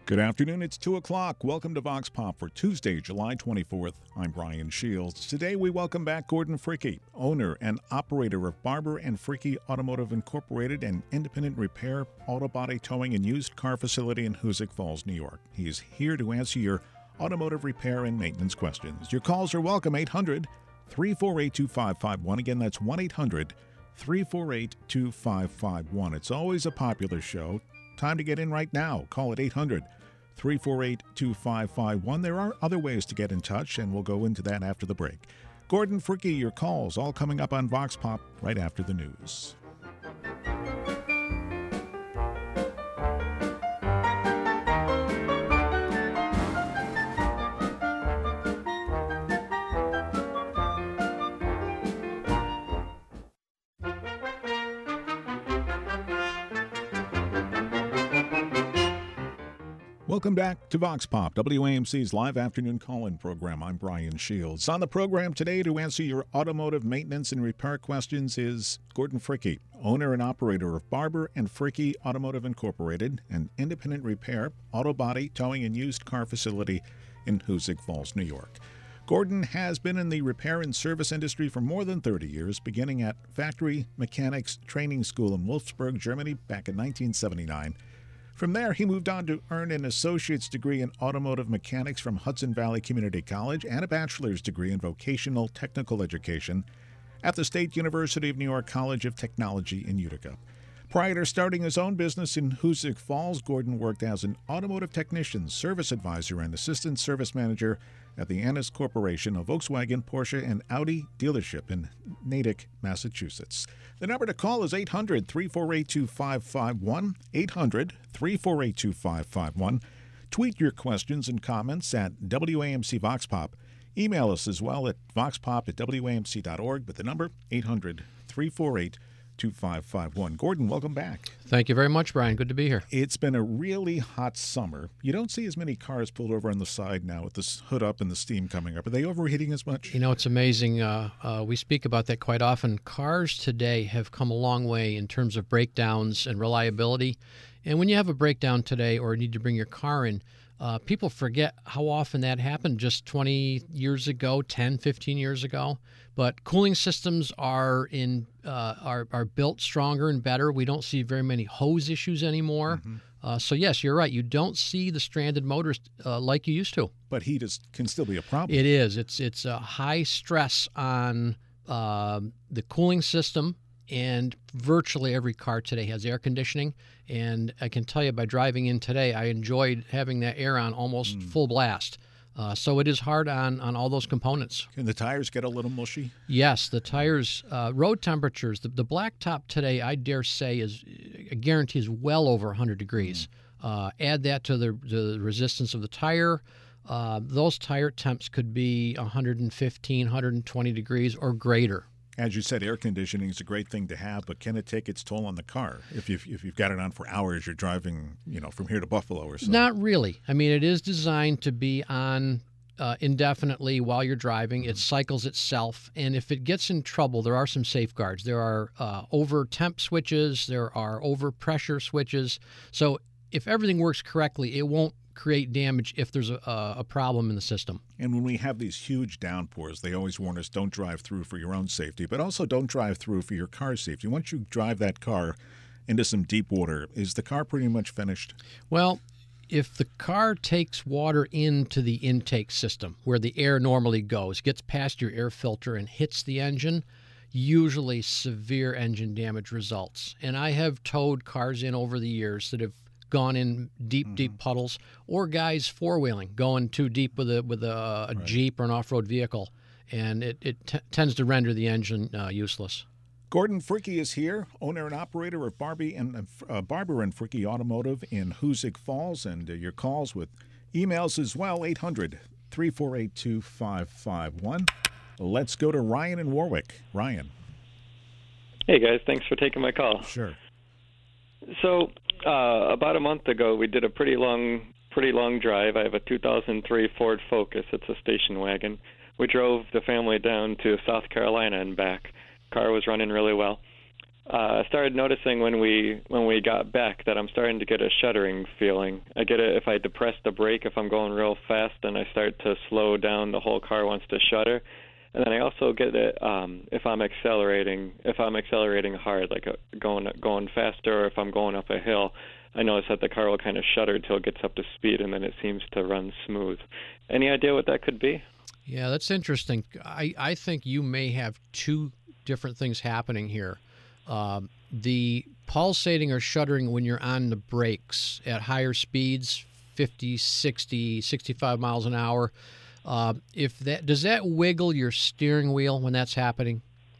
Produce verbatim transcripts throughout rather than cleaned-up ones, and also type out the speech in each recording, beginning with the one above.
Good afternoon. It's two o'clock. Welcome to Vox Pop for Tuesday, July twenty-fourth. I'm Brian Shields. Today we welcome back Gordon Fricke, owner and operator of Barber and Fricke Automotive Incorporated, an independent repair, auto body towing, and used car facility in Hoosick Falls, New York. He is here to answer your automotive repair and maintenance questions. Your calls are welcome. eight hundred, three four eight, two five five one. Again, that's one eight hundred, three four eight, two five five one. It's always a popular show. Time to get in right now. Call at eight hundred, three four eight, two five five one. There are other ways to get in touch, and we'll go into that after the break. Gordon Fricke, your calls all coming up on Vox Pop right after the news. Welcome back to Vox Pop, W A M C's live afternoon call-in program. I'm Brian Shields. On the program today to answer your automotive maintenance and repair questions is Gordon Fricke, owner and operator of Barber and Fricke Automotive Incorporated, an independent repair, auto body, towing, and used car facility in Hoosick Falls, New York. Gordon has been in the repair and service industry for more than thirty years, beginning at Factory Mechanics Training School in Wolfsburg, Germany, back in nineteen seventy-nine. From there, he moved on to earn an associate's degree in automotive mechanics from Hudson Valley Community College and a bachelor's degree in vocational technical education at the State University of New York College of Technology in Utica. Prior to starting his own business in Hoosick Falls, Gordon worked as an automotive technician, service advisor, and assistant service manager at the Annis Corporation, a Volkswagen, Porsche, and Audi dealership in Natick, Massachusetts. The number to call is eight hundred, three four eight, two five five one, eight hundred, three four eight, two five five one. Tweet your questions and comments at W A M C Vox Pop. Email us as well at voxpop at W A M C dot org with the number eight hundred, three four eight, two five five one. Gordon, welcome back. Thank you very much, Brian. Good to be here. It's been a really hot summer. You don't see as many cars pulled over on the side now with this hood up and the steam coming up. Are they overheating as much? You know, it's amazing. Uh, uh, we speak about that quite often. Cars today have come a long way in terms of breakdowns and reliability. And when you have a breakdown today or need to bring your car in, uh, people forget how often that happened just twenty years ago, ten, fifteen years ago. But cooling systems are in uh, are are built stronger and better. We don't see very many hose issues anymore. Mm-hmm. Uh, so yes, you're right. You don't see the stranded motors uh, like you used to. But heat is, can still be a problem. It is. It's it's a high stress on uh, the cooling system, and virtually every car today has air conditioning. And I can tell you, by driving in today, I enjoyed having that air on almost mm. full blast. Uh, so it is hard on, on all those components. Can the tires get a little mushy? Yes, the tires, uh, road temperatures, the, the blacktop today, I dare say, is, I guarantee, is well over one hundred degrees. Mm. Uh, add that to the, the resistance of the tire. Uh, those tire temps could be one fifteen, one twenty degrees or greater. As you said, air conditioning is a great thing to have, but can it take its toll on the car if you've, if you've got it on for hours, you're driving, you know, from here to Buffalo or so? Not really. I mean, it is designed to be on uh, indefinitely while you're driving. Mm-hmm. It cycles itself, and if it gets in trouble, there are some safeguards. There are uh, over temp switches. There are over pressure switches. So if everything works correctly, it won't create damage if there's a, a problem in the system. And when we have these huge downpours, they always warn us, don't drive through for your own safety, but also don't drive through for your car's safety. Once you drive that car into some deep water, is the car pretty much finished? Well, if the car takes water into the intake system where the air normally goes, gets past your air filter and hits the engine, usually severe engine damage results. And I have towed cars in over the years that have gone in deep, mm-hmm. deep puddles, or guys four-wheeling, going too deep with a with a, a right. Jeep or an off-road vehicle, and it, it t- tends to render the engine uh, useless. Gordon Fricke is here, owner and operator of Barbie and uh, Barber and Fricke Automotive in Hoosick Falls, and uh, your calls with emails as well, eight hundred, three four eight, two five five one. Let's go to Ryan in Warwick. Ryan. Hey, guys. Thanks for taking my call. Sure. So uh, about a month ago, we did a pretty long, pretty long drive. I have a two thousand three Ford Focus. It's a station wagon. We drove the family down to South Carolina and back. Car was running really well. uh, I started noticing when we when we got back that I'm starting to get a shuddering feeling. I get it if I depress the brake, if I'm going real fast, and I start to slow down, the whole car wants to shudder. And then I also get it um, if I'm accelerating, if I'm accelerating hard, like uh, going going faster, or if I'm going up a hill. I notice that the car will kind of shudder till it gets up to speed, and then it seems to run smooth. Any idea what that could be? Yeah, that's interesting. I, I think you may have two different things happening here. Um, the pulsating or shuddering when you're on the brakes at higher speeds, fifty, sixty, sixty-five miles an hour, uh, if that does that wiggle your steering wheel when that's happening?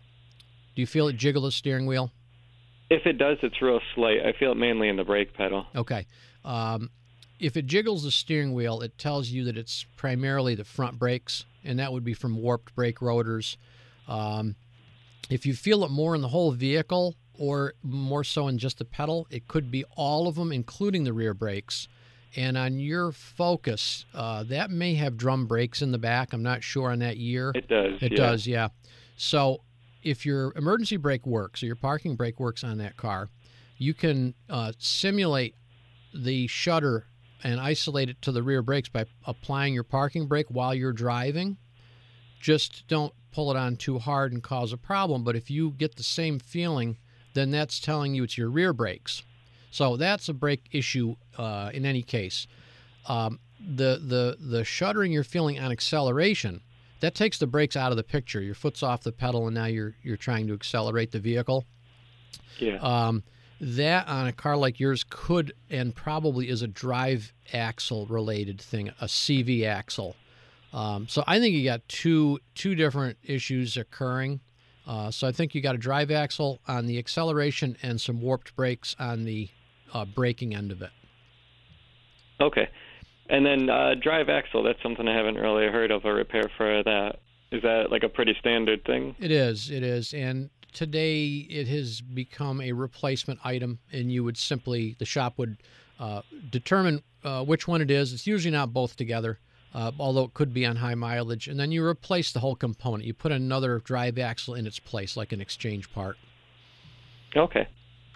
Do you feel it jiggle the steering wheel? If it does, it's real slight. I feel it mainly in the brake pedal. Okay. Um, if it jiggles the steering wheel, it tells you that it's primarily the front brakes, and that would be from warped brake rotors. Um, if you feel it more in the whole vehicle or more so in just the pedal, it could be all of them, including the rear brakes. And on your Focus, uh, that may have drum brakes in the back. I'm not sure on that year. It does. It yeah. does, yeah. So if your emergency brake works or your parking brake works on that car, you can uh, simulate the shudder and isolate it to the rear brakes by applying your parking brake while you're driving. Just don't pull it on too hard and cause a problem. But if you get the same feeling, then that's telling you it's your rear brakes. So that's a brake issue uh, in any case. Um, the, the, the shuddering you're feeling on acceleration, that takes the brakes out of the picture. Your foot's off the pedal, and now you're you're trying to accelerate the vehicle. Yeah. Um, that on a car like yours could and probably is a drive axle related thing, a C V axle. Um, so I think you got two two different issues occurring. Uh, so I think you got a drive axle on the acceleration and some warped brakes on the uh, braking end of it. Okay. And then uh, drive axle, that's something I haven't really heard of a repair for that. Is that like a pretty standard thing? It is, it is. And today it has become a replacement item, and you would simply, the shop would uh, determine uh, which one it is. It's usually not both together, uh, although it could be on high mileage. And then you replace the whole component. You put another drive axle in its place, like an exchange part. Okay.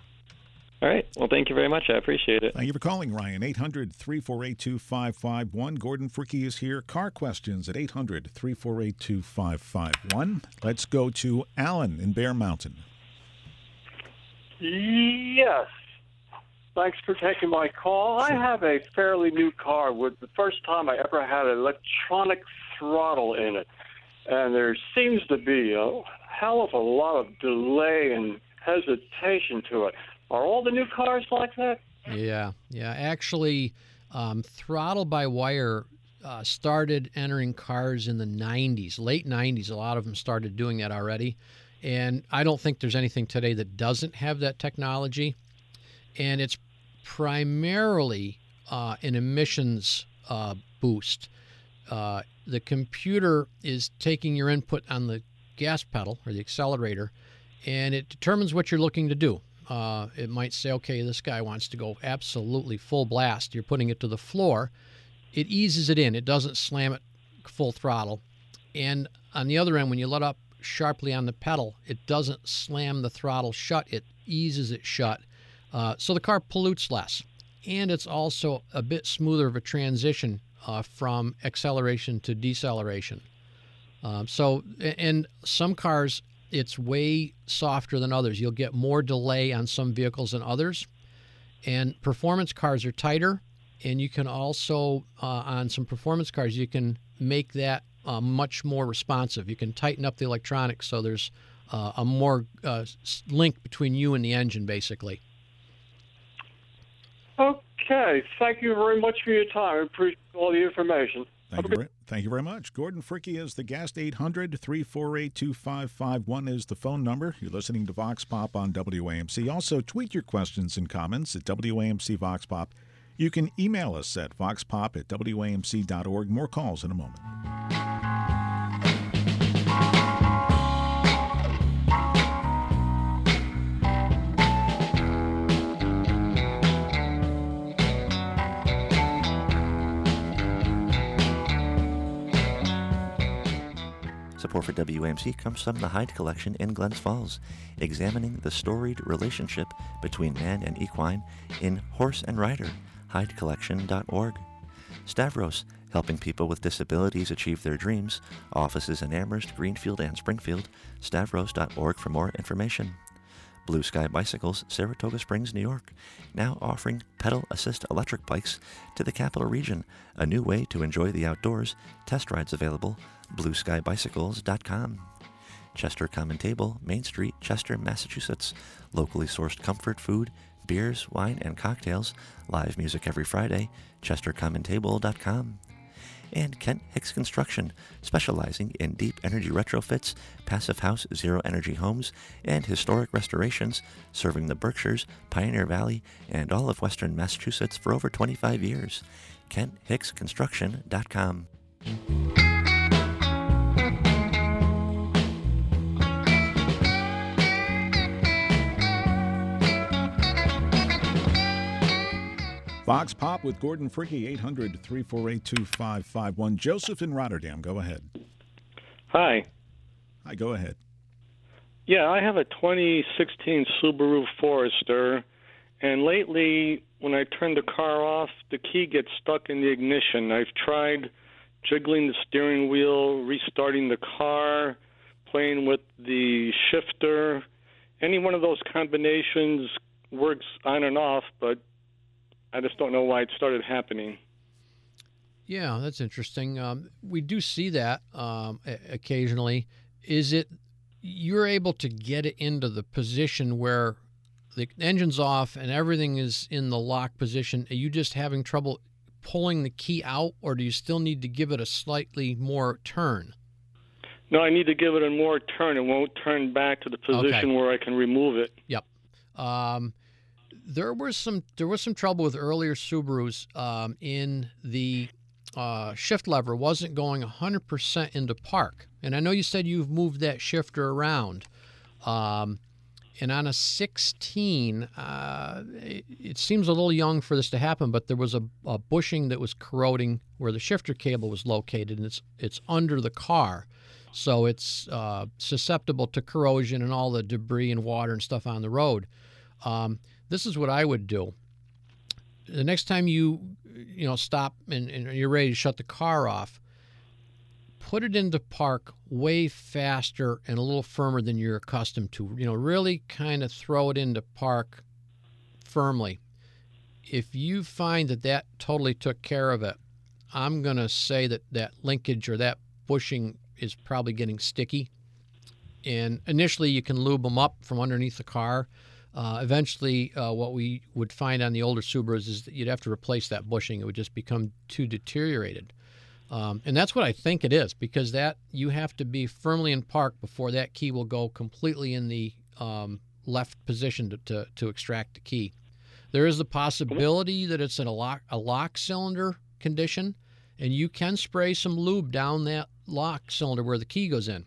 All right. Well, thank you very much. I appreciate it. Thank you for calling, Ryan. eight hundred, three four eight, two five five one. Gordon Fricke is here. Car questions at eight hundred, three four eight, two five five one. Let's go to Alan in Bear Mountain. Yes. Thanks for taking my call. I have a fairly new car with the first time I ever had an electronic throttle in it. And there seems to be a hell of a lot of delay and hesitation to it. Are all the new cars like that? Yeah, yeah. Actually, um, throttle-by-wire uh, started entering cars in the nineties, late nineties. A lot of them started doing that already. And I don't think there's anything today that doesn't have that technology. And it's primarily uh, an emissions uh, boost. Uh, the computer is taking your input on the gas pedal or the accelerator, and it determines what you're looking to do. Uh, it might say, okay, this guy wants to go absolutely full blast. You're putting it to the floor. It eases it in. It doesn't slam it full throttle. And on the other end, when you let up sharply on the pedal, it doesn't slam the throttle shut. It eases it shut. Uh, so the car pollutes less. And it's also a bit smoother of a transition uh, from acceleration to deceleration. Um, so, and some cars, it's way softer than others. You'll get more delay on some vehicles than others. And performance cars are tighter. And you can also, uh, on some performance cars, you can make that uh, much more responsive. You can tighten up the electronics so there's uh, a more uh, link between you and the engine, basically. Okay. Thank you very much for your time. I appreciate all the information. Thank you, very, thank you very much. Gordon Fricke is the guest. eight hundred, three four eight, two five five one is the phone number. You're listening to Vox Pop on W A M C. Also, tweet your questions and comments at W A M C Vox Pop. You can email us at voxpop at W A M C dot org. More calls in a moment. Support for W A M C comes from the Hyde Collection in Glens Falls, examining the storied relationship between man and equine in Horse and Rider, hyde collection dot org. Stavros, helping people with disabilities achieve their dreams, offices in Amherst, Greenfield, and Springfield, stavros dot org for more information. Blue Sky Bicycles, Saratoga Springs, New York, now offering pedal assist electric bikes to the capital region, a new way to enjoy the outdoors. Test rides available, blue sky bicycles dot com. Chester Common Table, Main Street, Chester, Massachusetts, locally sourced comfort food, beers, wine, and cocktails, live music every Friday, chester common table dot com. And Kent Hicks Construction, specializing in deep energy retrofits, passive house zero energy homes, and historic restorations, serving the Berkshires, Pioneer Valley, and all of western Massachusetts for over twenty-five years. kent hicks construction dot com. Vox Pop with Gordon Fricke, eight hundred, three four eight, two five five one. Joseph in Rotterdam, go ahead. Hi. Hi, go ahead. Yeah, I have a twenty sixteen Subaru Forester, and lately when I turn the car off, the key gets stuck in the ignition. I've tried jiggling the steering wheel, restarting the car, playing with the shifter. Any one of those combinations works on and off, but I just don't know why it started happening. Yeah, that's interesting. Um, we do see that um, occasionally. Is it you're able to get it into the position where the engine's off and everything is in the lock position? Are you just having trouble pulling the key out, or do you still need to give it a slightly more turn? No, I need to give it a more turn. It won't turn back to the position Okay. where I can remove it. Yep. Um, There was some there was some trouble with earlier Subarus um, in the uh, shift lever wasn't going one hundred percent into park. And I know you said you've moved that shifter around. Um, and on a sixteen, uh, it, it seems a little young for this to happen, but there was a, a bushing that was corroding where the shifter cable was located, and it's it's under the car. So it's uh, susceptible to corrosion and all the debris and water and stuff on the road. Um, This is what I would do. The next time you, you know, stop and, and you're ready to shut the car off, put it into park way faster and a little firmer than you're accustomed to. You know, really kind of throw it into park firmly. If you find that that totally took care of it, I'm going to say that that linkage or that bushing is probably getting sticky. And initially you can lube them up from underneath the car. Uh, eventually, uh, what we would find on the older Subarus is that you'd have to replace that bushing. It would just become too deteriorated. Um, and that's what I think it is, because that you have to be firmly in park before that key will go completely in the um, left position to, to, to extract the key. There is the possibility that it's in a lock, a lock cylinder condition, and you can spray some lube down that lock cylinder where the key goes in.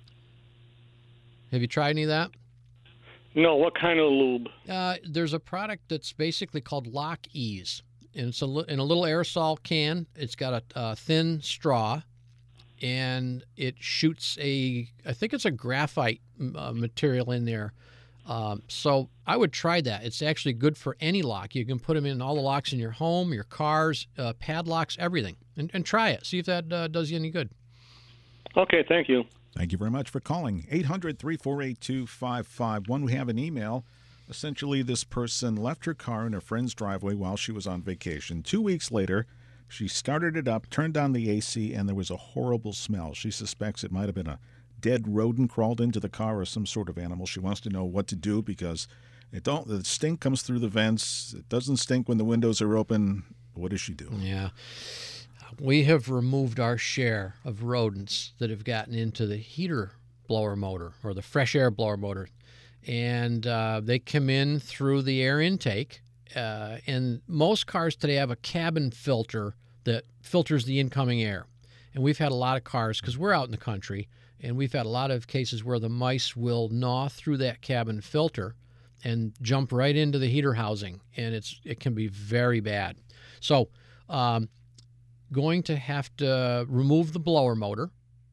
Have you tried any of that? No, what kind of lube? Uh, there's a product that's basically called Lock Ease, and it's a li- in a little aerosol can. It's got a, a thin straw, and it shoots a, I think it's a graphite uh, material in there. Um, so I would try that. It's actually good for any lock. You can put them in all the locks in your home, your cars, uh, padlocks, everything, and, and try it. See if that uh, does you any good. Okay, thank you. Thank you very much for calling. eight hundred, three four eight, two five five one. We have an email. Essentially, this person left her car in her friend's driveway while she was on vacation. Two weeks later, she started it up, turned on the A C, and there was a horrible smell. She suspects it might have been a dead rodent crawled into the car or some sort of animal. She wants to know what to do because it don't. the stink comes through the vents. It doesn't stink when the windows are open. What does she do? Yeah. We have removed our share of rodents that have gotten into the heater blower motor or the fresh air blower motor. And uh, they come in through the air intake. Uh, and most cars today have a cabin filter that filters the incoming air. And we've had a lot of cars, because we're out in the country, and we've had a lot of cases where the mice will gnaw through that cabin filter and jump right into the heater housing. And it's it can be very bad. So, um, going to have to remove the blower motor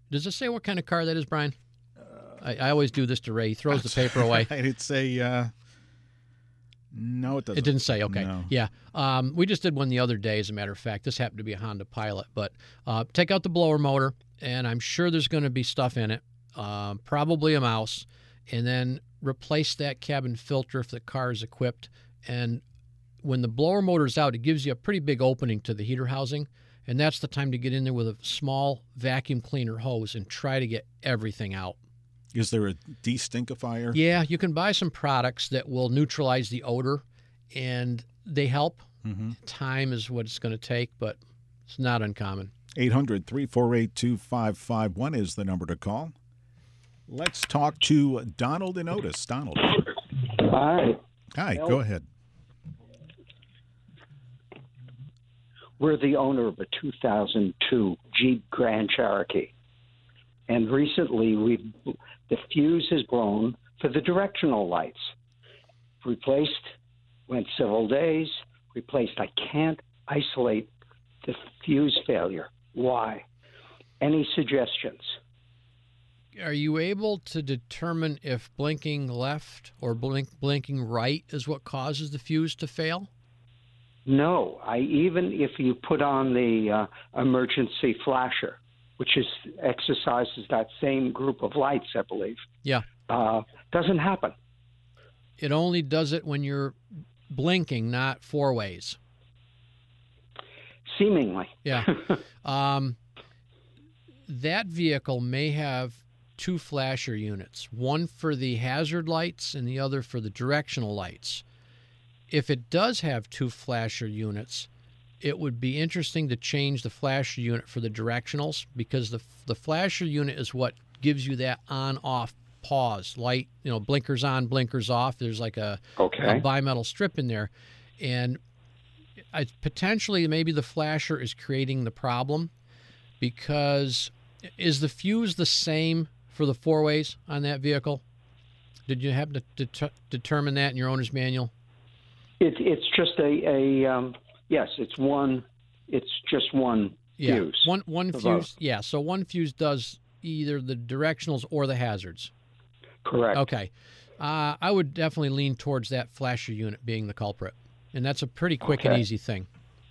Does it say what kind of car that is, Brian? I, I always do this to Ray. He throws the paper away. It's a, uh, no, it doesn't. It didn't say, okay. No. Yeah. Um, we just did one the other day, as a matter of fact. This happened to be a Honda Pilot. But uh, take out the blower motor, and I'm sure there's going to be stuff in it, uh, probably a mouse, and then replace that cabin filter if the car is equipped. And when the blower motor's out, it gives you a pretty big opening to the heater housing, and that's the time to get in there with a small vacuum cleaner hose and try to get everything out. Is there a destinkifier? Yeah, you can buy some products that will neutralize the odor, and they help. Mm-hmm. Time is what it's going to take, but it's not uncommon. eight hundred, three four eight, two five five one is the number to call. Let's talk to Donald in Otis. Donald. Hi. Hi, go ahead. We're the owner of a two thousand two Jeep Grand Cherokee. And recently, we've the fuse has blown for the directional lights. Replaced, went several days, replaced. I can't isolate the fuse failure. Why? Any suggestions? Are you able to determine if blinking left or blink, blinking right is what causes the fuse to fail? No. I even if you put on the uh, emergency flasher, which is exercises that same group of lights, I believe. Yeah. Uh, doesn't happen. It only does it when you're blinking, not four ways. Seemingly. Yeah. um, that vehicle may have two flasher units, one for the hazard lights and the other for the directional lights. If it does have two flasher units, it would be interesting to change the flasher unit for the directionals, because the the flasher unit is what gives you that on-off pause light, you know, blinkers on, blinkers off. There's like a, okay. a bimetal strip in there, and I, potentially maybe the flasher is creating the problem, because is the fuse the same for the four ways on that vehicle? Did you have to det- determine that in your owner's manual? It, it's just a, a um, yes, it's one, it's just one yeah. fuse. One one fuse, both. yeah. So one fuse does either the directionals or the hazards. Correct. Okay. Uh, I would definitely lean towards that flasher unit being the culprit, and that's a pretty quick okay. and easy thing.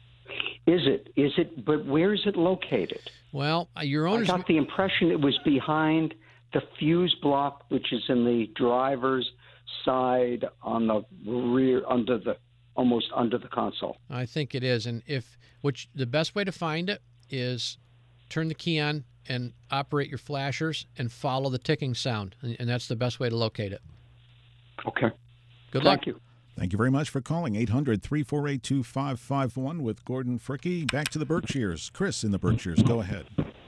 Is it? Is it? But where is it located? Well, your owner's... I got the impression it was behind the fuse block, which is in the driver's side on the rear, under the almost under the console. I think it is, and if which the best way to find it is turn the key on and operate your flashers and follow the ticking sound, and, and that's the best way to locate it. Okay. Good Thank luck. you. Thank you very much for calling. eight hundred, three four eight, two five five one with Gordon Fricke. Back to the Berkshires. Chris in the Berkshires. Go ahead.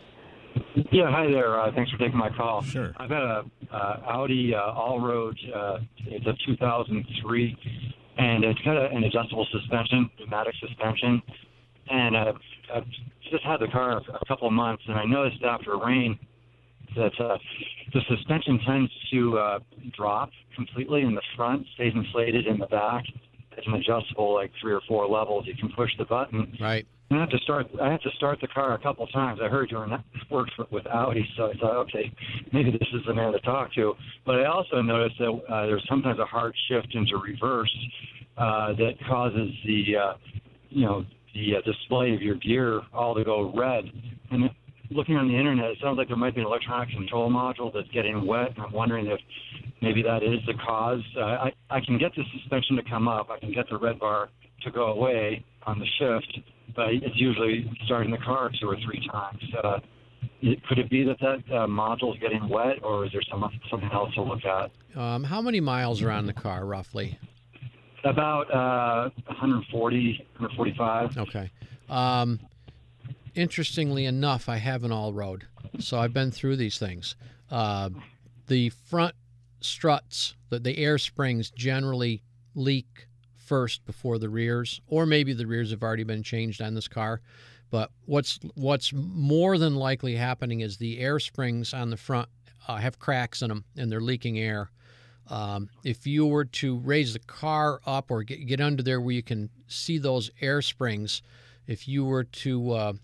Yeah, hi there. Uh, thanks for taking my call. Sure. I've got a uh, Audi uh, All-Road. Uh, it's a two thousand three, and it's got a, an adjustable suspension, pneumatic suspension. And uh, I've just had the car a couple of months, and I noticed after rain that uh, the suspension tends to uh, drop completely in the front, stays inflated in the back. It's an adjustable, like three or four levels. You can push the button. Right. And I have to start. I have to start the car a couple of times. I heard you were not worked with Audi, so I thought, okay, maybe this is the man to talk to. But I also noticed that uh, there's sometimes a hard shift into reverse uh, that causes the, uh, you know, the uh, display of your gear all to go red. And it, looking on the internet, it sounds like there might be an electronic control module that's getting wet, and I'm wondering if maybe that is the cause. Uh, I, I can get the suspension to come up. I can get the red bar to go away on the shift, but it's usually starting the car two or three times. Uh, it, could it be that that uh, module is getting wet, or is there some, something else to look at? Um, how many miles are on the car, roughly? About uh, one forty, one forty-five. Okay. Um, interestingly enough, I have an all-road, so I've been through these things. Uh, the front struts, the, the air springs generally leak first before the rears, or maybe the rears have already been changed on this car. But what's what's more than likely happening is the air springs on the front uh, have cracks in them, and they're leaking air. Um, if you were to raise the car up or get, get under there where you can see those air springs, if you were to uh,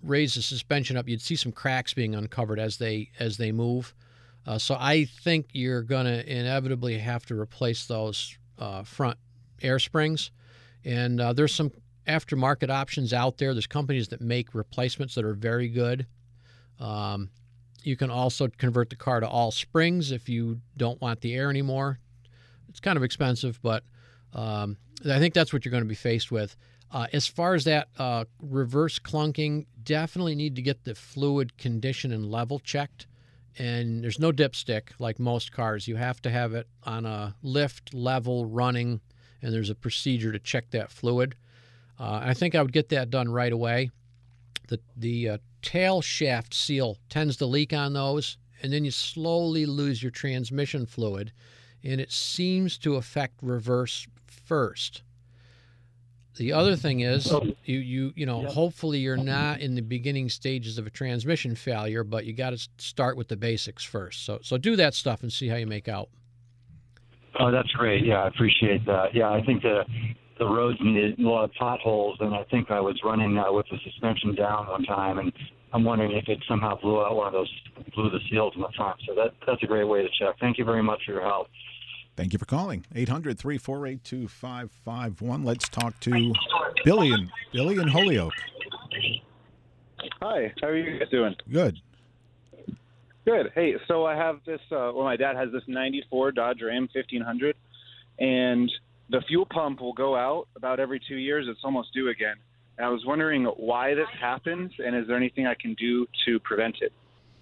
raise the suspension up, you'd see some cracks being uncovered as they as they move. Uh, so I think you're going to inevitably have to replace those uh, front air springs. And uh, there's some aftermarket options out there. There's companies that make replacements that are very good. Um, you can also convert the car to all springs if you don't want the air anymore. It's kind of expensive, but um, I think that's what you're going to be faced with. Uh, as far as that uh, reverse clunking, definitely need to get the fluid condition and level checked. And there's no dipstick like most cars. You have to have it on a lift, level, running, and there's a procedure to check that fluid. Uh, I think I would get that done right away. The the uh, tail shaft seal tends to leak on those, and then you slowly lose your transmission fluid, and it seems to affect reverse first. The other thing is, you you you know, hopefully you're not in the beginning stages of a transmission failure, but you got to start with the basics first. So so do that stuff and see how you make out. Oh, that's great. Yeah, I appreciate that. Yeah, I think the the roads needed a lot of potholes, and I think I was running uh, with the suspension down one time, and I'm wondering if it somehow blew out one of those, blew the seals in the front. So that that's a great way to check. Thank you very much for your help. Thank you for calling. eight hundred, three four eight, two five five one. Let's talk to Billy and Billy in Holyoke. Hi, how are you guys doing? Good. Good. Hey, so I have this, uh, well, my dad has this ninety-four Dodge Ram fifteen hundred, and the fuel pump will go out about every two years. It's almost due again. And I was wondering why this happens, and is there anything I can do to prevent it?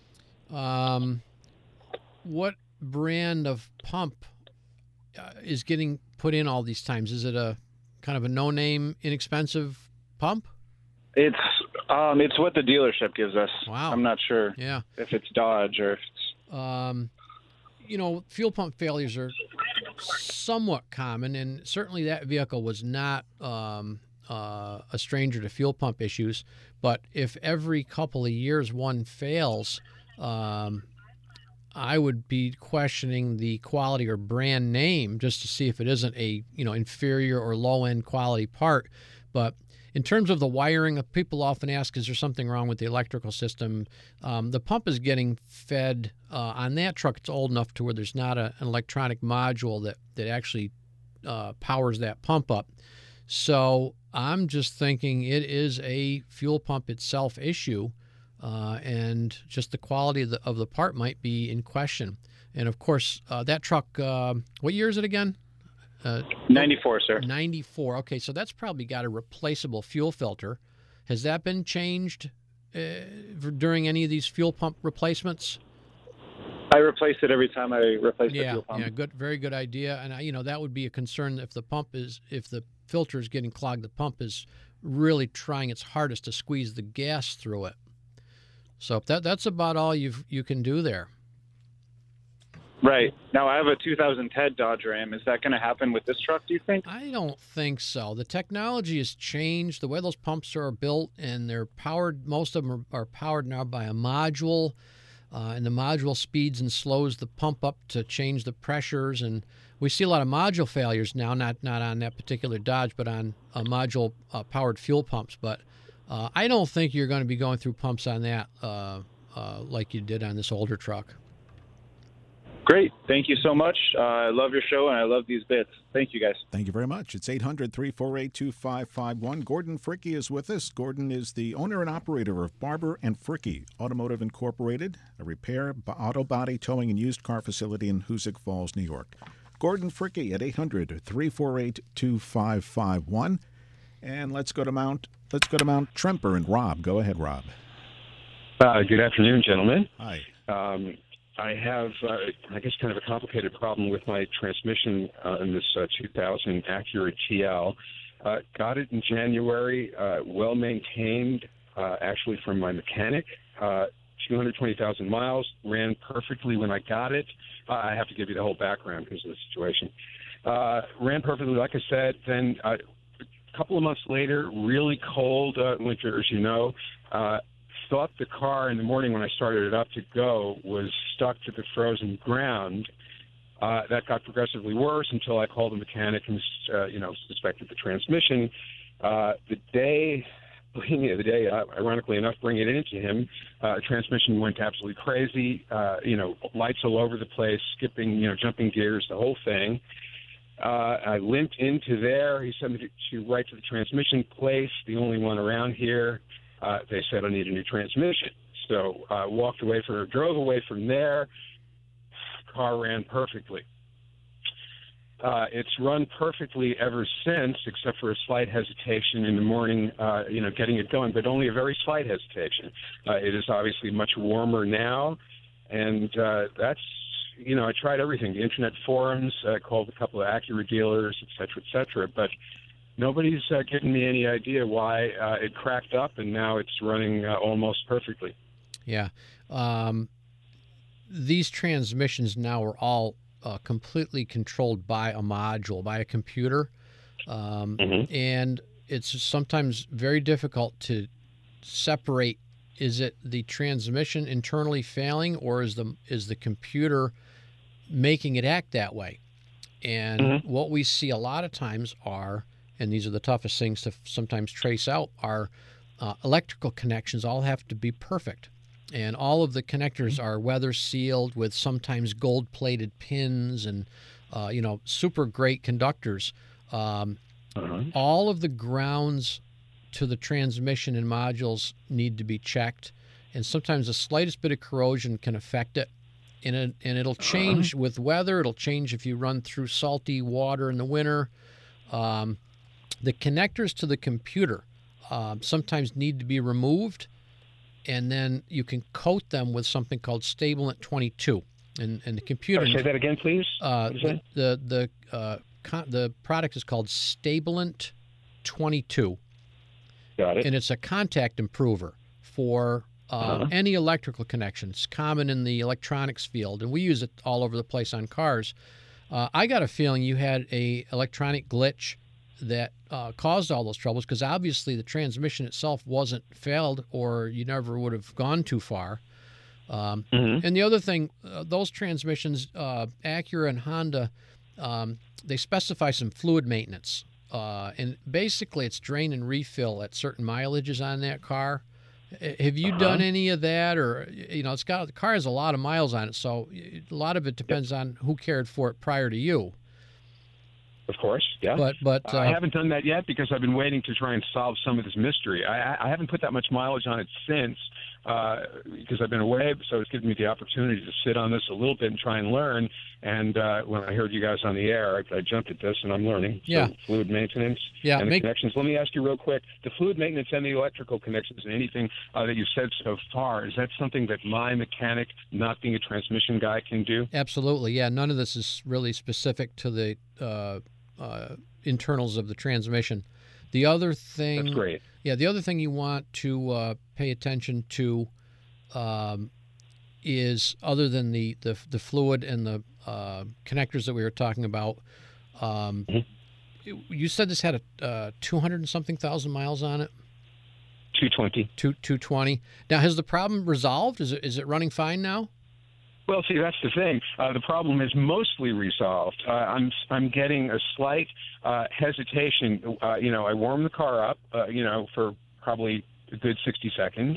Um, what brand of pump uh, is getting put in all these times? Is it a kind of a no-name, inexpensive pump? It's um, it's what the dealership gives us. Wow. I'm not sure Yeah. if it's Dodge or if it's... Um, you know, fuel pump failures are somewhat common, and certainly that vehicle was not um, uh, a stranger to fuel pump issues. But if every couple of years one fails, um, I would be questioning the quality or brand name just to see if it isn't a, you know, inferior or low-end quality part. But in terms of the wiring, people often ask, is there something wrong with the electrical system? Um, the pump is getting fed uh, on that truck. It's old enough to where there's not a, an electronic module that, that actually uh, powers that pump up. So I'm just thinking it is a fuel pump itself issue, uh, and just the quality of the, of the part might be in question. And, of course, uh, that truck, uh, what year is it again? Uh, ninety-four, sir. ninety-four. Okay, so that's probably got a replaceable fuel filter. Has that been changed uh, during any of these fuel pump replacements? I replace it every time I replace yeah, the fuel pump. Yeah, good, very good idea. And I, you know, that would be a concern if the pump is, if the filter is getting clogged, the pump is really trying its hardest to squeeze the gas through it. So that that's about all you you can do there. Right. Now, I have a two thousand ten Dodge Ram. Is that going to happen with this truck, do you think? I don't think so. The technology has changed. The way those pumps are built, and they're powered, most of them are, are powered now by a module, uh, and the module speeds and slows the pump up to change the pressures. And we see a lot of module failures now, not not on that particular Dodge, but on uh, module-powered fuel pumps. But uh, I don't think you're going to be going through pumps on that uh, uh, like you did on this older truck. Great. Thank you so much. Uh, I love your show, and I love these bits. Thank you, guys. Thank you very much. It's eight hundred, three four eight, two five five one. Gordon Fricke is with us. Gordon is the owner and operator of Barber and Fricke Automotive Incorporated, a repair, auto body, towing, and used car facility in Hoosick Falls, New York. Gordon Fricke at eight hundred, three four eight, two five five one. And let's go to Mount let's go to Mount Tremper and Rob. Go ahead, Rob. Uh, good afternoon, gentlemen. Hi. Um, I have, uh, I guess, kind of a complicated problem with my transmission uh, in this uh, two thousand Acura T L. Uh, got it in January, uh, well maintained, uh, actually from my mechanic. Uh, two hundred twenty thousand miles, ran perfectly when I got it. Uh, I have to give you the whole background because of the situation. Uh, ran perfectly, like I said. Then uh, a couple of months later, really cold uh, winter, as you know. Uh, thought the car in the morning when I started it up to go was stuck to the frozen ground. Uh, that got progressively worse until I called the mechanic and, uh, you know, suspected the transmission. Uh, the day the other day, uh, ironically enough, bringing it into him, uh, transmission went absolutely crazy. Uh, you know, lights all over the place, skipping, you know, jumping gears, the whole thing. Uh, I limped into there. He sent me to, to right to the transmission place, the only one around here. Uh, they said I need a new transmission. So uh, walked away from, drove away from there. Car ran perfectly. Uh, it's run perfectly ever since, except for a slight hesitation in the morning, uh, you know, getting it going, but only a very slight hesitation. Uh, it is obviously much warmer now, and uh, that's, you know, I tried everything, the internet forums, I called a couple of Acura dealers, et cetera, et cetera, but nobody's uh, given me any idea why uh, it cracked up, and now it's running uh, almost perfectly. Yeah. Um, these transmissions now are all Uh, completely controlled by a module, by a computer. Um, mm-hmm. And it's sometimes very difficult to separate, is it the transmission internally failing, or is the is the computer making it act that way? And mm-hmm. what we see a lot of times are, and these are the toughest things to sometimes trace out, are uh, electrical connections all have to be perfect. And all of the connectors are weather sealed with sometimes gold-plated pins and, uh, you know, super great conductors. Um, uh-huh. All of the grounds to the transmission and modules need to be checked, and sometimes the slightest bit of corrosion can affect it. And, it, and it'll change uh-huh. with weather. It'll change if you run through salty water in the winter. Um, the connectors to the computer uh, sometimes need to be removed, and then you can coat them with something called Stabilant twenty-two. And, and the computer... Oh, say that again, please. Uh, the the the, uh, con- the product is called Stabilant twenty-two. Got it. And it's a contact improver for uh, uh-huh. any electrical connection. It's common in the electronics field, and we use it all over the place on cars. Uh, I got a feeling you had a electronic glitch that uh, caused all those troubles, because obviously the transmission itself wasn't failed, or you never would have gone too far. Um, mm-hmm. And the other thing, uh, those transmissions, uh, Acura and Honda, um, they specify some fluid maintenance. Uh, and basically it's drain and refill at certain mileages on that car. Have you uh-huh. done any of that? Or, you know, it's got, the car has a lot of miles on it, so a lot of it depends yep. on who cared for it prior to you. Of course, yeah. But but uh, I haven't done that yet because I've been waiting to try and solve some of this mystery. I, I haven't put that much mileage on it since uh, because I've been away, so it's given me the opportunity to sit on this a little bit and try and learn. And uh, when I heard you guys on the air, I, I jumped at this, and I'm learning. So yeah. Fluid maintenance yeah, and the make... connections. Let me ask you real quick, the fluid maintenance and the electrical connections and anything uh, that you've said so far, is that something that my mechanic, not being a transmission guy, can do? Absolutely, yeah. None of this is really specific to the uh, uh, internals of the transmission. The other thing... That's great. Yeah, the other thing you want to uh, pay attention to um, is, other than the, the, the fluid and the uh, connectors that we were talking about, um, mm-hmm. you said this had a uh, two hundred and something thousand miles on it? two twenty. Two, two twenty. Now, has the problem resolved? Is it is it running fine now? Well, see, that's the thing. Uh, the problem is mostly resolved. Uh, I'm I'm getting a slight uh, hesitation. Uh, you know, I warm the car up, uh, you know, for probably a good sixty seconds.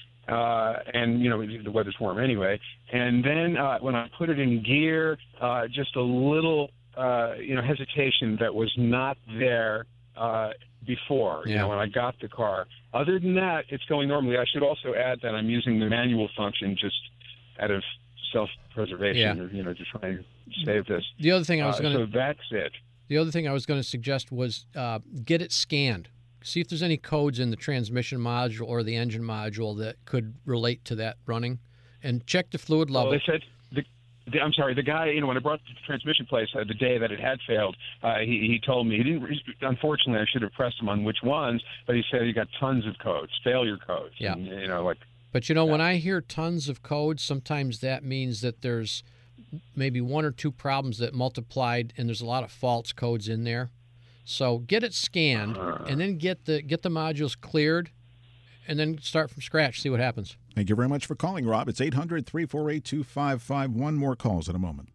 Uh, and, you know, the weather's warm anyway. And then uh, when I put it in gear, uh, just a little, uh, you know, hesitation that was not there uh, before, yeah. you know, when I got the car. Other than that, it's going normally. I should also add that I'm using the manual function just out of self-preservation, yeah. or, you know, to try and save this. The other thing I was uh, going to... So that's it. The other thing I was going to suggest was uh, get it scanned. See if there's any codes in the transmission module or the engine module that could relate to that running, and check the fluid level. Well, they said, the, the, I'm sorry, the guy, you know, when I brought it to the transmission place uh, the day that it had failed, uh, he, he told me, he didn't, unfortunately, I should have pressed him on which ones, but he said he got tons of codes, failure codes. Yeah. And, you know, like. But, you know, yeah. when I hear tons of codes, sometimes that means that there's maybe one or two problems that multiplied, and there's a lot of false codes in there. So get it scanned, uh, and then get the get the modules cleared, and then start from scratch, see what happens. Thank you very much for calling, Rob. It's eight hundred, three four eight, two five five one. More calls in a moment.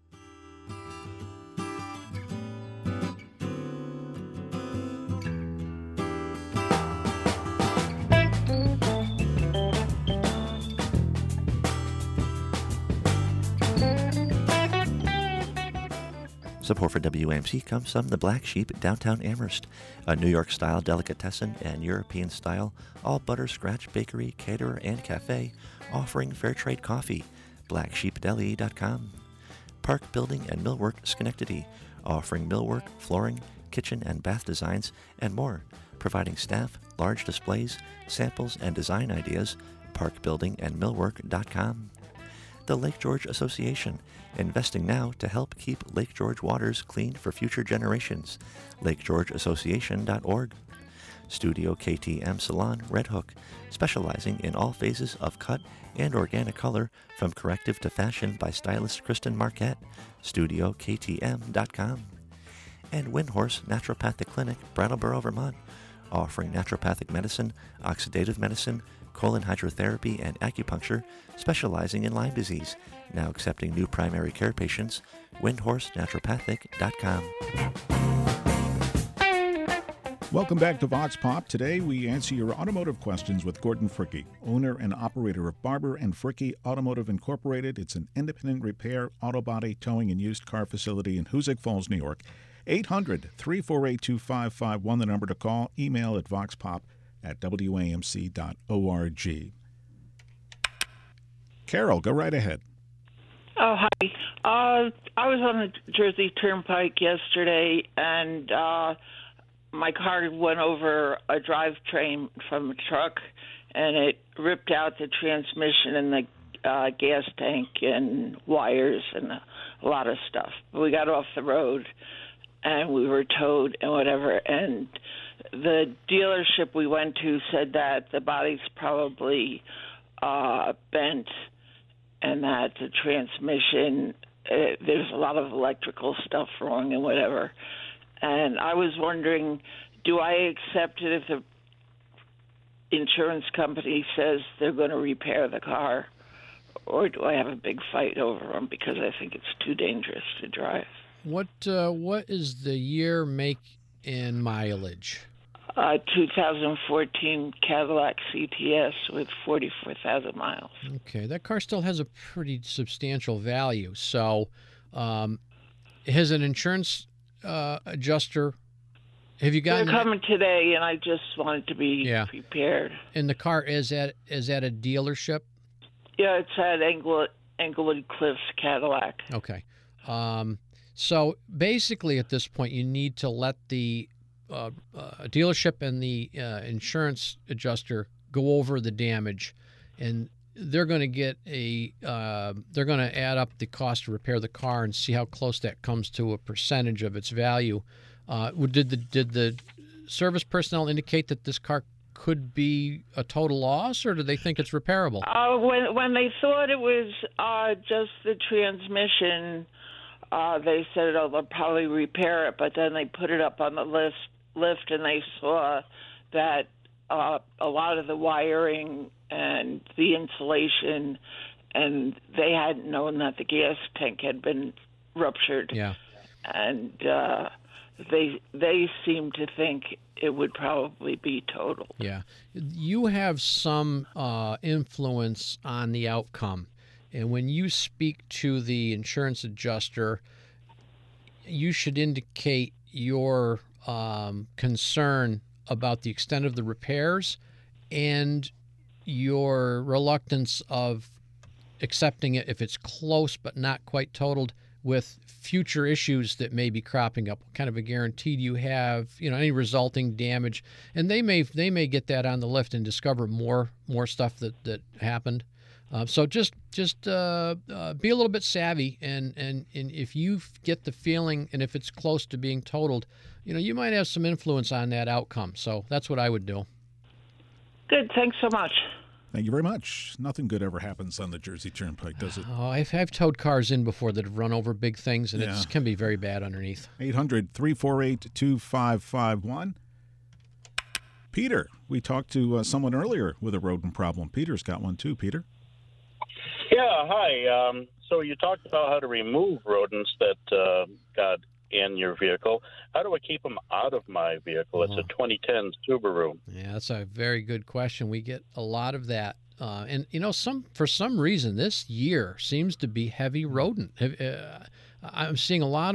Support for W A M C comes from the Black Sheep Downtown Amherst, a New York-style delicatessen and European-style all-butter-scratch bakery, caterer, and cafe offering fair trade coffee. black sheep deli dot com. Park Building and Millwork Schenectady, offering millwork, flooring, kitchen and bath designs, and more, providing staff, large displays, samples, and design ideas. park building and millwork dot com. The Lake George Association, investing now to help keep Lake George waters clean for future generations. lake george association dot org. Studio K T M Salon Red Hook, specializing in all phases of cut and organic color from corrective to fashion by stylist Kristen Marquette. studio k t m dot com. And Windhorse Naturopathic Clinic, Brattleboro, Vermont, offering naturopathic medicine, oxidative medicine, colon hydrotherapy, and acupuncture, specializing in Lyme disease. Now accepting new primary care patients. windhorse naturopathic dot com. Welcome back to Vox Pop. Today we answer your automotive questions with Gordon Fricke, owner and operator of Barber and Fricke Automotive Incorporated. It's an independent repair, auto body, towing, and used car facility in Hoosick Falls, New York. eight hundred, three four eight, two five five one, the number to call. Email at voxpop at w a m c dot org. Carol, go right ahead. Oh, hi. Uh, I was on the Jersey Turnpike yesterday, and uh, my car went over a drivetrain from a truck, and it ripped out the transmission and the uh, gas tank and wires and a lot of stuff. We got off the road, and we were towed and whatever, and the dealership we went to said that the body's probably uh, bent and that the transmission, uh, there's a lot of electrical stuff wrong and whatever. And I was wondering, do I accept it if the insurance company says they're going to repair the car, or do I have a big fight over them because I think it's too dangerous to drive? What uh, What is the year, make, and mileage? Uh, two thousand fourteen Cadillac C T S with forty-four thousand miles. Okay, that car still has a pretty substantial value. So, um, has an insurance uh, adjuster? Have you gotten? They're coming today, and I just wanted to be yeah. prepared. And the car is at is at a dealership? Yeah, it's at Englewood, Englewood Cliffs Cadillac. Okay. Um, so basically, at this point, you need to let the Uh, uh, dealership and the uh, insurance adjuster go over the damage, and they're going to get a uh, they're going to add up the cost to repair the car and see how close that comes to a percentage of its value. Uh, did the did the service personnel indicate that this car could be a total loss, or do they think it's repairable? Uh, when when they thought it was uh, just the transmission, uh, they said, "Oh, they'll probably repair it," but then they put it up on the list. lift and they saw that uh, a lot of the wiring and the insulation, and they hadn't known that the gas tank had been ruptured. Yeah. And uh, they they seemed to think it would probably be total. Yeah. You have some uh, influence on the outcome. And when you speak to the insurance adjuster, you should indicate your Um, concern about the extent of the repairs and your reluctance of accepting it if it's close but not quite totaled, with future issues that may be cropping up. What kind of a guarantee do you have? You know, any resulting damage, and they may they may get that on the lift and discover more more stuff that that happened. Uh, so just just uh, uh, be a little bit savvy, and, and, and if you get the feeling, and if it's close to being totaled, you know, you might have some influence on that outcome. So that's what I would do. Good. Thanks so much. Thank you very much. Nothing good ever happens on the Jersey Turnpike, does it? Oh, I've, I've towed cars in before that have run over big things, and Yeah. it can be very bad underneath. eight hundred, three four eight, two five five one. Peter, we talked to uh, someone earlier with a rodent problem. Peter's got one too. Peter? Yeah, hi. Um, so you talked about how to remove rodents that uh, got in your vehicle. How do I keep them out of my vehicle? It's Oh. a twenty ten Subaru. Yeah, that's a very good question. We get a lot of that. Uh, and, you know, some for some reason, this year seems to be heavy rodent. Uh, I'm seeing a lot of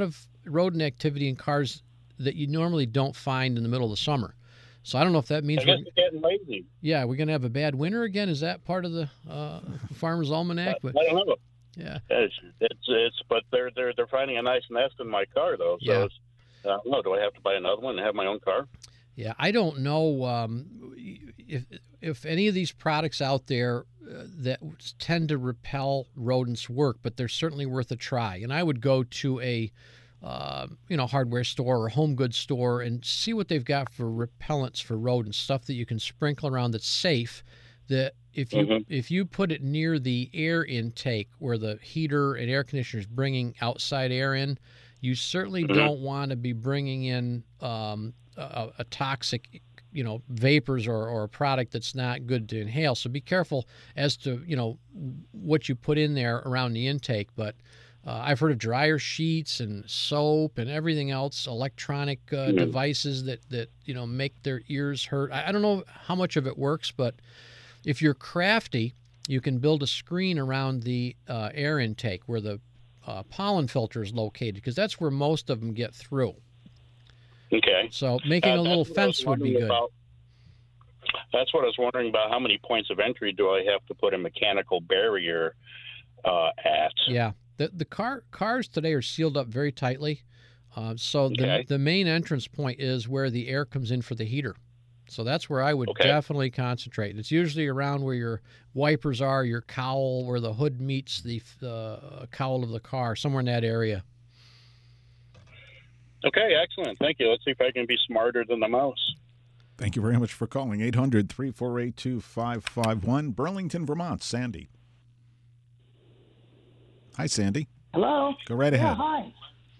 rodent activity in cars that you normally don't find in the middle of the summer. So I don't know if that means I guess we're they're getting lazy. yeah we're going to have a bad winter again. Is that part of the uh, Farmer's Almanac? I, But, I don't know. yeah. It's, it's it's but they're they're they're finding a nice nest in my car though. So Yeah. it's, I don't know. Do I have to buy another one and have my own car? Yeah, I don't know um, if if any of these products out there uh, that tend to repel rodents work, but they're certainly worth a try. And I would go to a uh, you know hardware store or home goods store and see what they've got for repellents for rodents, stuff that you can sprinkle around that's safe. That if you Mhm. if you put it near the air intake where the heater and air conditioner is bringing outside air in, you certainly Mhm. don't want to be bringing in um, a, a toxic, you know, vapors or, or a product that's not good to inhale. So be careful as to, you know, what you put in there around the intake. But uh, I've heard of dryer sheets and soap and everything else, electronic uh, Mhm. devices that, that, you know, make their ears hurt. I, I don't know how much of it works, but if you're crafty, you can build a screen around the uh, air intake where the uh, pollen filter is located, because that's where most of them get through. Okay. So making Uh, a little that's what I was fence would be wondering good. about. That's what I was wondering about. How many points of entry do I have to put a mechanical barrier uh, at? Yeah, the the car cars today are sealed up very tightly. Uh, so the Okay. the main entrance point is where the air comes in for the heater. So that's where I would Okay. definitely concentrate. It's usually around where your wipers are, your cowl, where the hood meets the uh, cowl of the car, somewhere in that area. Okay, excellent. Thank you. Let's see if I can be smarter than the mouse. Thank you very much for calling. eight hundred, three four eight, two five five one. Burlington, Vermont. Sandy. Hi, Sandy. Hello. Go right Yeah, ahead. hi.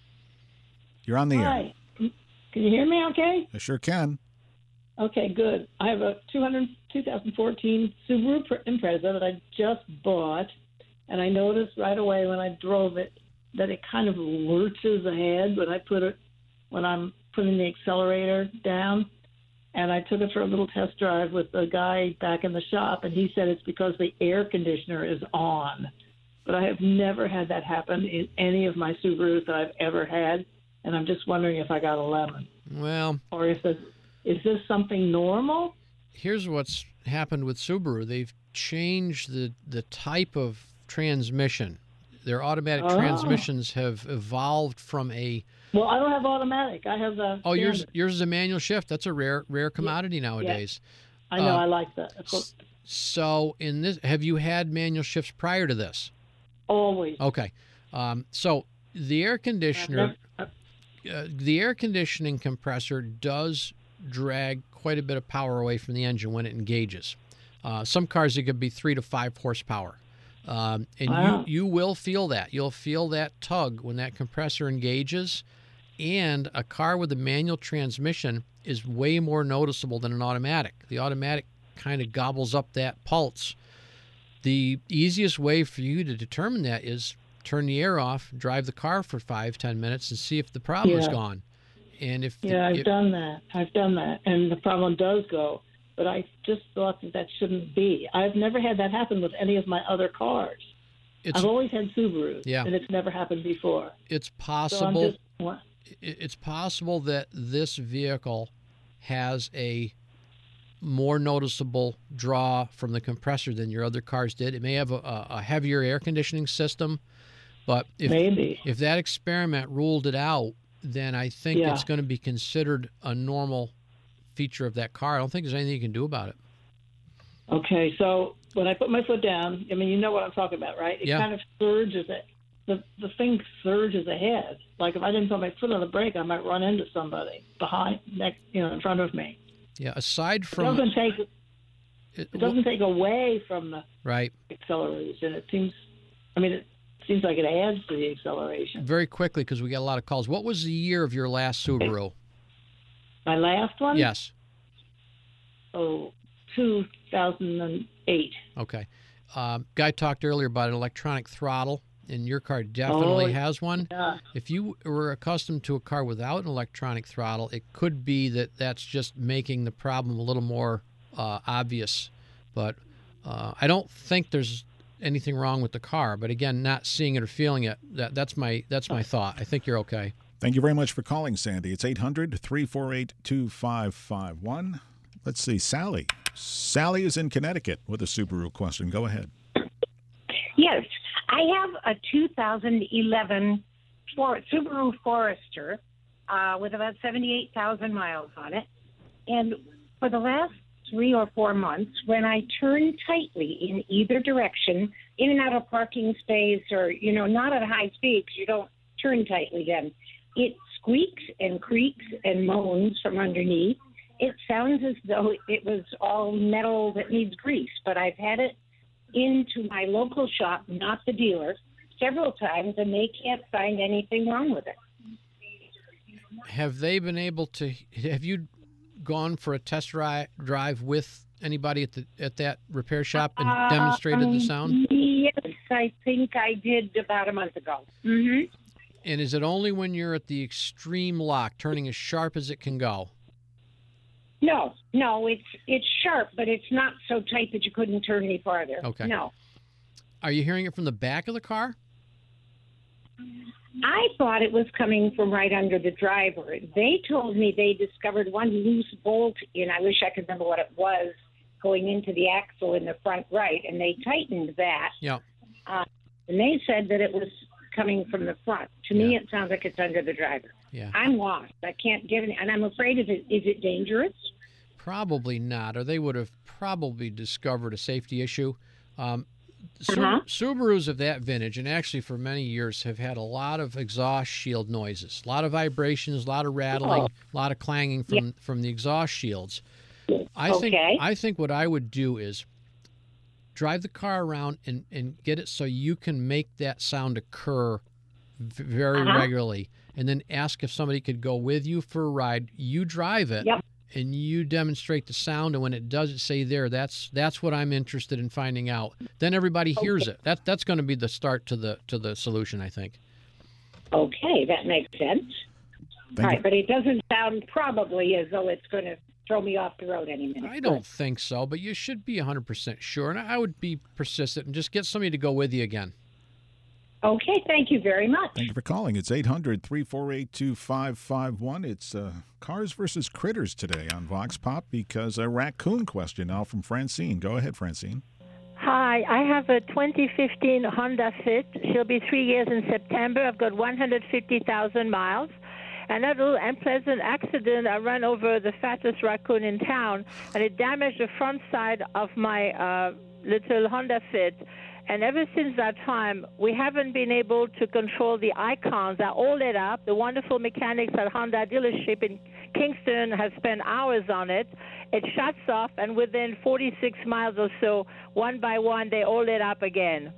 You're on the air. Hi. Can you hear me okay? I sure can. Okay, good. I have a two hundred, two thousand fourteen Subaru Impreza that I just bought, and I noticed right away when I drove it that it kind of lurches ahead when I put it when I'm putting the accelerator down. And I took it for a little test drive with the guy back in the shop, and he said it's because the air conditioner is on. But I have never had that happen in any of my Subarus that I've ever had, and I'm just wondering if I got a lemon. Well, Or if this, is this something normal? here's what's happened with Subaru. They've changed the, the type of transmission. Their automatic Oh. transmissions have evolved from a Well, I don't have automatic. I have the oh yours standard. yours is a manual shift. That's a rare rare commodity nowadays. I know. Uh, I like that. That's what, So in this, have you had manual shifts prior to this? always. Okay, um, so the air conditioner, uh, the air conditioning compressor does drag quite a bit of power away from the engine when it engages. Uh, some cars it could be three to five horsepower, um, and Wow. you you will feel that. You'll feel that tug when that compressor engages. And a car with a manual transmission is way more noticeable than an automatic. The automatic kind of gobbles up that pulse. The easiest way for you to determine that is turn the air off, drive the car for five, ten minutes, and see if the problem is Yeah. gone. And if the, Yeah, I've if- done that. I've done that, and the problem does go. But I just thought that that shouldn't be. I've never had that happen with any of my other cars. It's- I've always had Subarus, Yeah. and it's never happened before. it's So I'm possible. just, wa- it- it's possible that this vehicle has a more noticeable draw from the compressor than your other cars did. It may have a, a heavier air conditioning system, but if Maybe. if that experiment ruled it out, then I think Yeah. it's going to be considered a normal feature of that car. I don't think there's anything you can do about it. Okay, so when I put my foot down, I mean, you know what I'm talking about, right? It Yeah. kind of surges. It, the the thing surges ahead. Like if I didn't put my foot on the brake, I might run into somebody behind, next, you know, in front of me. Yeah. Aside It from doesn't take it, it doesn't take away from the right. acceleration. It seems, I mean, it seems like it adds to the acceleration. Very quickly, because we got a lot of calls. What was the year of your last Subaru? My last one? Yes. Oh, two thousand eight. Okay. Um, Guy talked earlier about an electronic throttle, and your car definitely Oh, has one. Yeah. If you were accustomed to a car without an electronic throttle, it could be that that's just making the problem a little more uh, obvious. But uh, I don't think there's anything wrong with the car. But again, not seeing it or feeling it, that, that's my that's my thought. I think you're okay. Thank you very much for calling, Sandy. It's eight hundred, three four eight, two five five one. Let's see, Sally. Sally is in Connecticut with a Subaru question. Go ahead. Yes, I have a two thousand eleven For- Subaru Forester uh, with about seventy-eight thousand miles on it. And for the last three or four months, when I turn tightly in either direction, in and out of parking space or, you know, not at high speed because you don't turn tightly then, it squeaks and creaks and moans from underneath. It sounds as though it was all metal that needs grease, but I've had it into my local shop, not the dealer, several times, and they can't find anything wrong with it. Have they been able to, have you gone for a test ri- drive with anybody at the at that repair shop and Uh, demonstrated um, the sound? Yes, I think I did about a month ago. Mm-hmm. And is it only when you're at the extreme lock, turning as sharp as it can go? No, no, it's it's sharp, but it's not so tight that you couldn't turn any farther. Okay. No. Are you hearing it from the back of the car? I thought it was coming from right under the driver. They told me they discovered one loose bolt in, I wish I could remember what it was, going into the axle in the front right, and they tightened that. Yeah. Uh, and they said that it was coming from the front. To me, it sounds like it's under the driver. Yeah. I'm lost. I can't get any, and I'm afraid of it. Is it dangerous? Probably not, or they would have probably discovered a safety issue. Um, Sub- Uh-huh. Subarus of that vintage, and actually for many years, have had a lot of exhaust shield noises, a lot of vibrations, a lot of rattling, Oh. a lot of clanging from, Yeah. from the exhaust shields. I Okay. think I think what I would do is drive the car around and, and get it so you can make that sound occur v- very Uh-huh. regularly, and then ask if somebody could go with you for a ride. You drive it. Yep. And you demonstrate the sound, and when it does it say there, that's that's what I'm interested in finding out. Then everybody hears it. That that's going to be the start to the to the solution, I think. Okay, that makes sense. Thank All you. right, but it doesn't sound probably as though it's going to throw me off the road any minute. I don't think so, but you should be one hundred percent sure, and I would be persistent and just get somebody to go with you again. Okay, thank you very much. Thank you for calling. It's eight hundred, three four eight, two five five one. It's uh, Cars versus Critters today on Vox Pop because a raccoon question now from Francine. Go ahead, Francine. Hi, I have a twenty fifteen Honda Fit. She'll be three years in September. I've got one hundred fifty thousand miles. And a little unpleasant accident, I ran over the fattest raccoon in town, and it damaged the front side of my uh, little Honda Fit. And ever since that time, we haven't been able to control the icons. They're all lit up. The wonderful mechanics at Honda dealership in Kingston have spent hours on it. It shuts off, and within forty-six miles or so, one by one, they all lit up again.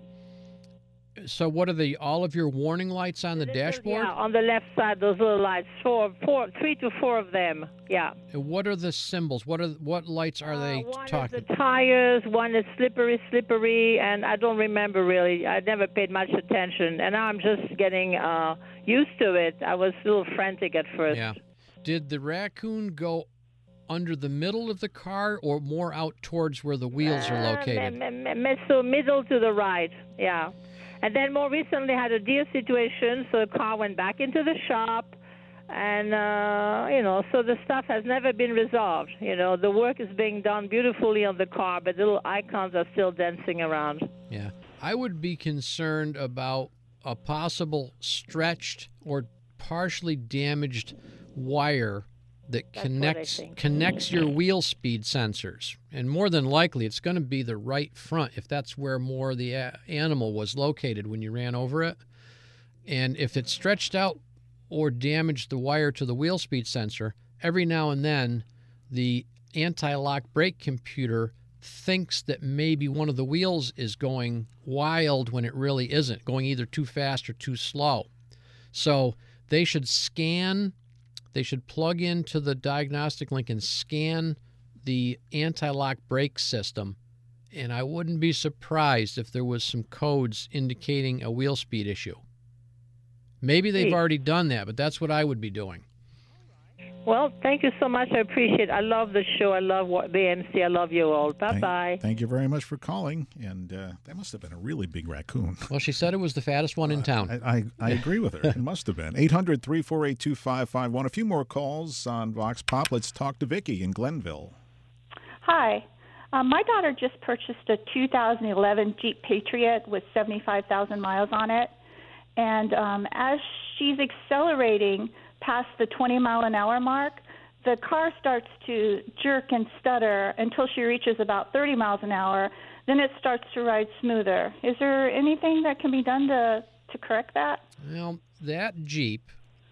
So what are the all of your warning lights on the dashboard? Yeah, on the left side, those little lights, four, four, three to four of them. Yeah. And what are the symbols? What are what lights are they One talking? is the tires, one is slippery, slippery, and I don't remember really. I never paid much attention, and now I'm just getting uh, used to it. I was a little frantic at first. Yeah. Did the raccoon go under the middle of the car or more out towards where the wheels are located? Uh, m- m- so middle to the right, yeah. And then more recently had a deer situation, so the car went back into the shop, and, uh, you know, so the stuff has never been resolved. You know, the work is being done beautifully on the car, but little icons are still dancing around. Yeah. I would be concerned about a possible stretched or partially damaged wire that That's what I connects think. connects your wheel speed sensors. And more than likely, it's going to be the right front if that's where more of the a- animal was located when you ran over it. And if it's stretched out or damaged the wire to the wheel speed sensor, every now and then the anti-lock brake computer thinks that maybe one of the wheels is going wild when it really isn't, going either too fast or too slow. So they should scan, they should plug into the diagnostic link and scan the anti-lock brake system. And I wouldn't be surprised if there was some codes indicating a wheel speed issue. Maybe they've Hey. already done that, but that's what I would be doing. Well, thank you so much. I appreciate it. I love the show. I love what the A M C. I love you all. Bye-bye. Thank, thank you very much for calling. And uh, that must have been a really big raccoon. Well, she said it was the fattest one in town. I, I, I agree with her. It must have been. eight hundred, three four eight, two five five one. A few more calls on Vox Pop. Let's talk to Vicki in Glenville. Hi. Um, my daughter just purchased a two thousand eleven Jeep Patriot with seventy-five thousand miles on it. And um, as she's accelerating past the twenty mile an hour mark, the car starts to jerk and stutter until she reaches about thirty miles an hour. Then it starts to ride smoother. Is there anything that can be done to, to correct that? Well, that Jeep,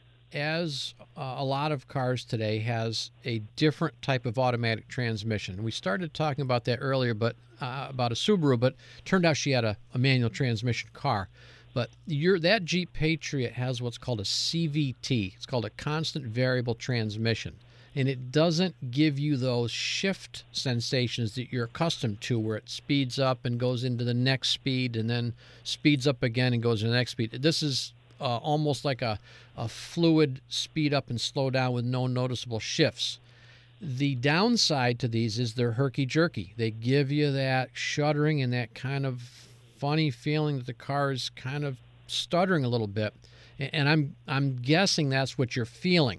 as uh, a lot of cars today, has a different type of automatic transmission. We started talking about that earlier, but uh, about a Subaru, but turned out she had a, a manual transmission car. But your that Jeep Patriot has what's called a C V T. It's called a constant variable transmission. And it doesn't give you those shift sensations that you're accustomed to, where it speeds up and goes into the next speed and then speeds up again and goes to the next speed. This is uh, almost like a, a fluid speed up and slow down with no noticeable shifts. The downside to these is they're herky-jerky. They give you that shuddering and that kind of funny feeling that the car is kind of stuttering a little bit, and I'm I'm guessing that's what you're feeling.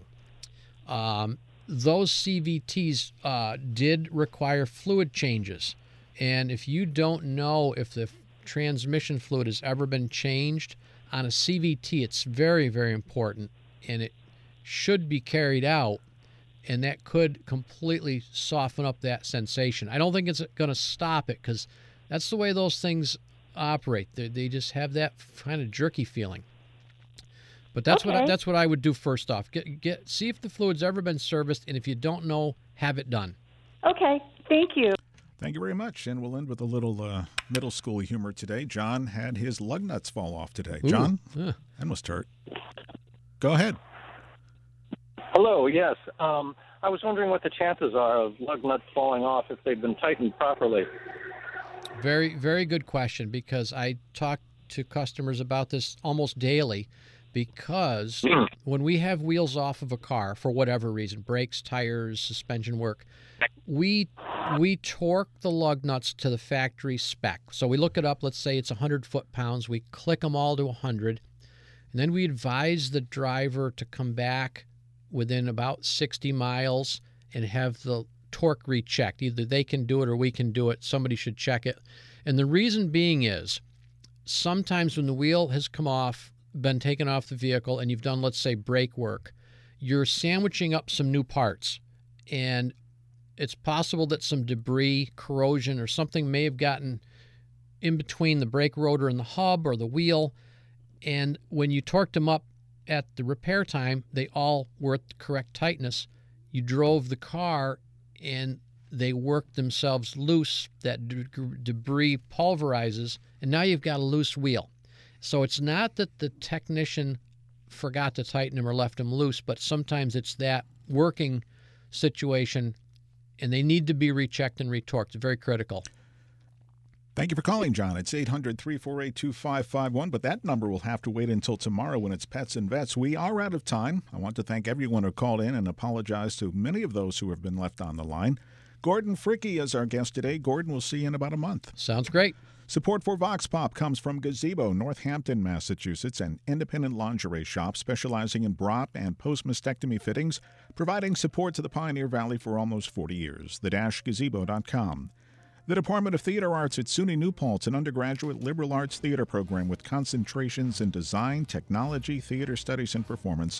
Um, those C V Ts uh, did require fluid changes, and if you don't know if the transmission fluid has ever been changed on a C V T, it's very, very important, and it should be carried out, and that could completely soften up that sensation. I don't think it's going to stop it, because that's the way those things operate. They, they just have that kind of jerky feeling. But that's Okay. what I, that's what I would do first off. Get get see if the fluid's ever been serviced, and if you don't know, have it done. Okay, thank you. Thank you very much. And we'll end with a little uh, middle school humor today. John had his lug nuts fall off today. Ooh, John? yeah. That must hurt. Go ahead. Hello, yes. Um, I was wondering what the chances are of lug nuts falling off if they've been tightened properly. Very, very good question, because I talk to customers about this almost daily, because when we have wheels off of a car for whatever reason, brakes, tires, suspension work, we we torque the lug nuts to the factory spec. So we look it up, let's say it's one hundred foot-pounds, we click them all to one hundred, and then we advise the driver to come back within about sixty miles and have the torque rechecked. Either they can do it or we can do it. Somebody should check it. And the reason being is sometimes when the wheel has come off, been taken off the vehicle, and you've done, let's say, brake work, you're sandwiching up some new parts. And it's possible that some debris, corrosion, or something may have gotten in between the brake rotor and the hub or the wheel. And when you torqued them up at the repair time, they all were at the correct tightness. You drove the car and they work themselves loose, that de- debris pulverizes, and now you've got a loose wheel. So it's not that the technician forgot to tighten them or left them loose, but sometimes it's that working situation, and they need to be rechecked and retorqued. It's very critical. Thank you for calling, John. It's eight hundred, three four eight, two five five one, but that number will have to wait until tomorrow when it's Pets and Vets. We are out of time. I want to thank everyone who called in and apologize to many of those who have been left on the line. Gordon Fricke is our guest today. Gordon, we'll see you in about a month. Sounds great. Support for Vox Pop comes from Gazebo, Northampton, Massachusetts, an independent lingerie shop specializing in bra and post-mastectomy fittings, providing support to the Pioneer Valley for almost forty years. the dash gazebo dot com. The Department of Theater Arts at SUNY New Paltz, an undergraduate liberal arts theater program with concentrations in design, technology, theater studies, and performance.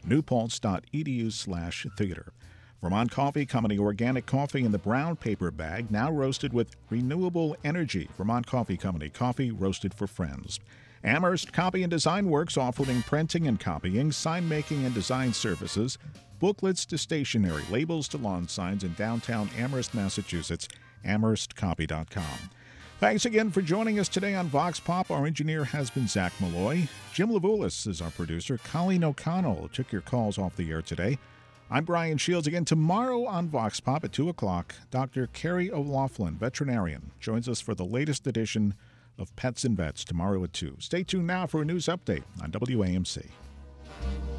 newpaltz.edu slash theater. Vermont Coffee Company organic coffee in the brown paper bag, now roasted with renewable energy. Vermont Coffee Company, coffee roasted for friends. Amherst Copy and Design Works, offering printing and copying, sign making and design services, booklets to stationery, labels to lawn signs in downtown Amherst, Massachusetts. amherst copy dot com. Thanks again for joining us today on Vox Pop. Our engineer has been Zach Malloy. Jim Levulis is our producer. Colleen O'Connell took your calls off the air today. I'm Brian Shields. Again tomorrow on Vox Pop at two o'clock, Doctor Carrie O'Loughlin, veterinarian, joins us for the latest edition of Pets and Vets tomorrow at two. Stay tuned now for a news update on W A M C.